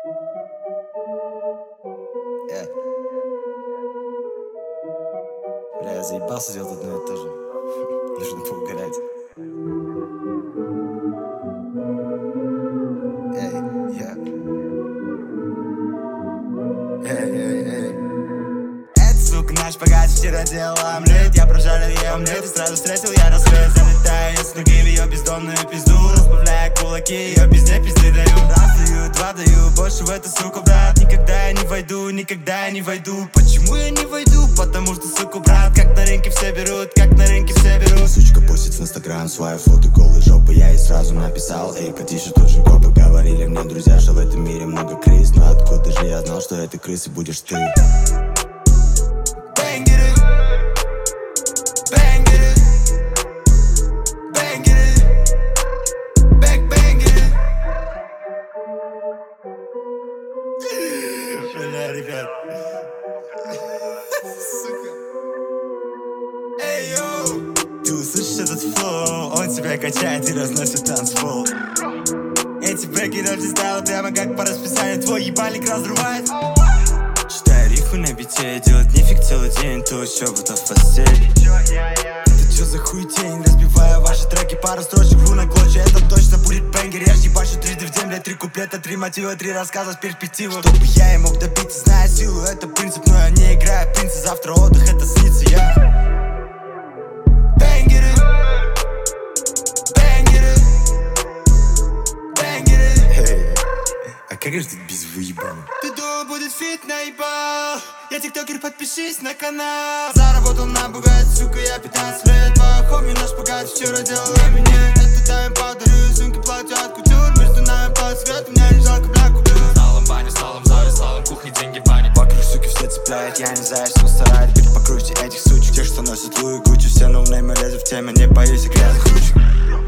Бля, я заебался делать одно и то же. Нужно поугарать. Эта сука наш богат, вчера делала омлет. Я прожарил ей омлет и сразу встретил я рассвет. Залетаю я с ноги в ее бездомную пизду, разбавляя кулаки, ее пизде пизды даю. Раз даю, два даю, больше в эту суку, брат. Никогда я не войду, никогда я не войду. Почему я не войду? Потому что, суку, брат, как на рынке все берут, как на рынке все берут. Сучка постит в инстаграм свою фото голой жопы. Я ей сразу написал: эй, потише, тут же копы. Говорили мне друзья, что в этом мире много крыс. Но откуда же я знал, что этой крысой будешь ты? Бэнгеры, бэнгеры, бэнгеры, бэк-бэнгеры. Бля, ребят. Сука. Эй, йоу. Ты услышишь этот флоу, он тебя качает и разносит танцпол. Эти бэки раздистал прямо как по расписанию. Твой ебальник разрывает. Читаю рифы на бите, делать нефиг целый день. То чоботов в постели. Ты чё за хуетень? Разбиваю ваши треки, пару строчек вру на клочья. Это точно будет бэнгер. Я ж ебашу трижды в день, блядь, 3 куплета, 3 мотива, 3 рассказа с перспективой. Чтобы я и мог добиться, зная силу, это принцип. Но я не играю принца, завтра отдых, это снится я. Бэнгеры, бэнгеры, бэнгеры. А как же тут без выебана? Ты думал, будет фит, наебал? Я тиктокер, подпишись на канал. Заработал на бугат, сука, я 15 лет. Твоя хоми наш богат, вчера делала меня. Это дай им подарю, сумки платят кутюр. Между нами под свет, у меня не жалко, бля, купил. Сналом бане, сналом зале, слалом кухне, деньги банят. Вокруг, суки, все цепляют, я не знаю, что стараюсь. Теперь покруче этих сучек, те, что носят Луи Гуччи. Все ноунеймы лезут в теме, не боюсь, я грязных ручек.